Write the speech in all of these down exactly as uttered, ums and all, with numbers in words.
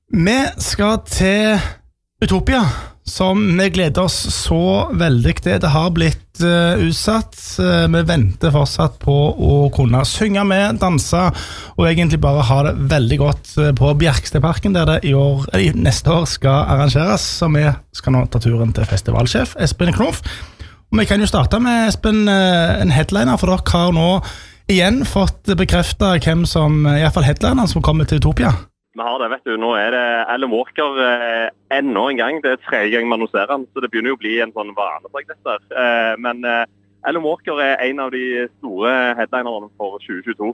Vi skal til Utopia, som vi gleder oss så veldig til. Det har blitt uh, utsatt. Uh, vi venter fortsatt på å kunne synge med, danse, og egentlig bare ha det veldig godt uh, på Bjerkstedparken, der det i, år, eller, i neste år skal arrangeres. Så vi skal nå ta turen til festivalsjef Espen Knof. Og vi kan jo starte med, Espen, uh, en headliner, for dere har nå igjen fått bekreftet hvem som, i hvert fall headliner, som kommer til Utopia. Vi har det, vet du. Nå er det Alan Walker eh, enda en gang. Det er tredje gang man annonserer han, så det begynner jo å bli en sånn vanesak dette. Eh, men eh, Alan Walker er en av de store headlinerne for tjue tjueto.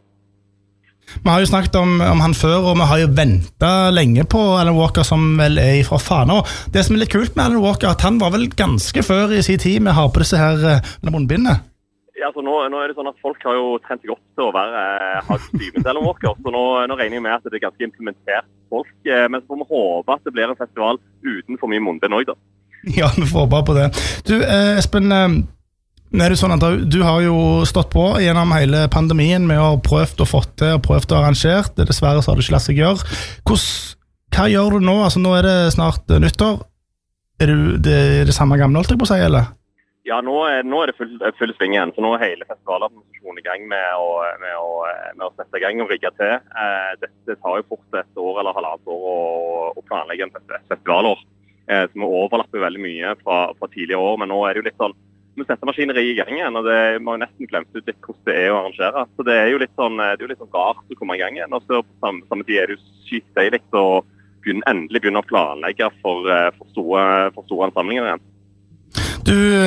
Vi har jo snakket om, om han før, og vi har jo ventet lenge på Alan Walker, som vel er fra Fana. Det som er litt kult med Alan Walker, at han var vel ganske før i sin tid med å ha på disse her eh, munnbindene. Ja, altså nå, nå er det sånn at folk har jo trent seg opp til å være eh, ha kostyme til Alan Walker, så nå, nå regner jeg med at det er ganske implementert folk, eh, men så får vi håpe at det blir en festival uten for mye munnbind også, da. Ja, vi får håpe på det. Du, eh, Espen, eh, er det sånn at du, du har jo stått på gjennom hele pandemien med å ha prøvd å få til og prøvd å arrangere. Dessverre så har det ikke latt seg gjøre. Hvordan, hva gjør du nå? Altså, nå er det snart nyttår. Er du det, det samme gamle, holdt jeg på å si, eller? Ja, nå er, nå er det full, full sving igjen, så nå er hele festivaladministrasjonen i gang med å, med å, med å sette i gang og rigge til. Eh, det, det tar jo fort et år eller halvannet år å, å planlegge en festivalår, eh, som overlapper veldig mye fra, fra tidligere år, men nå er det jo litt sånn, vi setter maskineri i gang igjen, og det må jo nesten glemt ut litt hvordan det er å arrangere. Så det er jo litt sånn, det er jo litt sånn rart å komme i gang igjen, og så på samme, samme tid er det jo sykt deilig å begynne, endelig begynne å planlegge for, for, store, for store ansamlinger igjen. Du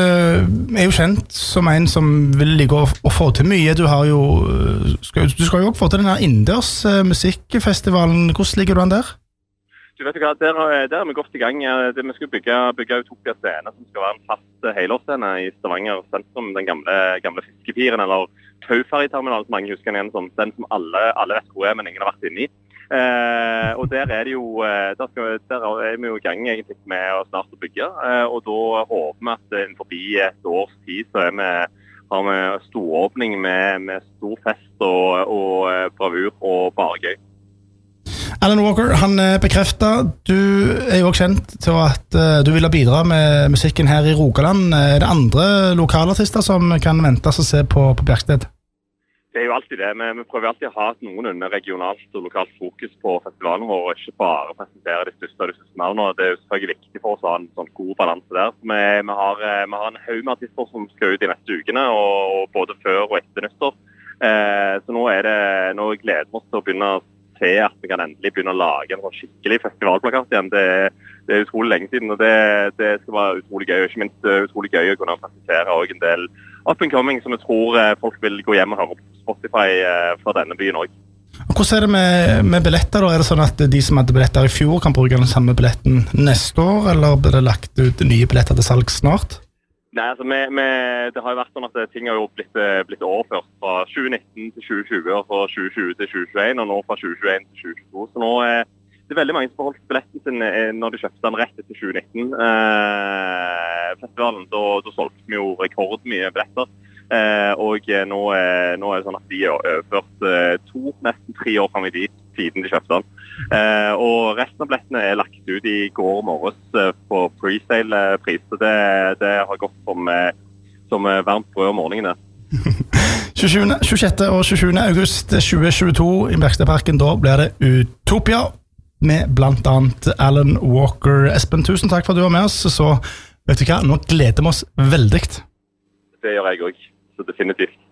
er jo kjent som en som vil ligge og, og få til mye. Du har jo skal, du skal jo også få til denne innendørs musikkfestivalen. Hvordan ligger du an der? Du vet hva, der, der er vi godt i gang. Det, vi skal bygge, bygge Utopia scene, som skal være en fast helårsscene i Stavanger sentrum, den gamle, gamle fiskepiren, eller Tauferjeterminalen, som mange husker igjen som den som alle, alle vet hvor er, men ingen har vært inne i. Eh, og der er det jo der, skal, der er vi jo i gang egentlig med å snart å bygge, eh, og da håper vi at innenfor et års tid så er vi, har vi storåpning med, med stor fest og, og bravur og bare gøy. Alan Walker, han bekreftet, du er jo også kjent til at uh, du vil bidra med musikken her i Rogaland. Er det andre lokalartister som kan ventes å se på, på Bjerksted? Det er jo alltid det, men vi prøver alltid å ha et noenlunde regionalt og lokalt fokus på festivalen vår, og ikke bare presentere de største og de største navnene. Det er jo selvfølgelig viktig for oss å ha en sånn god balanse der. Vi, vi, har, vi har en haug med artister som skal ut de neste ukene, og både før og etter nyttår. Eh, så nå, er det, nå gleder vi oss til å begynne å se at vi kan endelig begynne å lage en sånn skikkelig festivalplakat igjen. Det, det er utrolig lenge siden, og det, det skal være utrolig gøy, og ikke minst utrolig gøy å kunne presentere også en del up and coming som jeg tror folk vil gå hjem og høre på Spotify fra denne byen også. Hvordan er det med, med billetter da? Er det sånn at de som hadde billetter i fjor kan bruke den samme billetten neste år, eller blir det lagt ut nye billetter til salg snart? Nei, altså med, med, det har jo vært sånn at ting har jo blitt, blitt overført fra tjue nitten til tjue tjue, og fra tjue tjue til tjue tjueen, og nå fra tjue tjueen til tjue tjueto. Så nå er det er veldig mange som har holdt billetten sin når de kjøpte den rett etter tjue nitten. Eh, festivalen, da, da solgte vi jo rekordmye billetter. Eh, og nå er, nå er det sånn at de har overført eh, to, nesten tre år frem i tid siden de kjøpte den. Eh, og resten av billettene er lagt ut i går morges eh, på presale-pris. Så det, det har gått som, eh, som varmt brød om morgenen der. tjuesjette og tjuesjuende august tjue tjueto i Bjerkstedparken, da blir det Utopia med blant annet Alan Walker. Espen, tusen takk for at du var med oss. Så vet du hva, nå gleder vi oss veldig. Det gjør jeg også, så definitivt.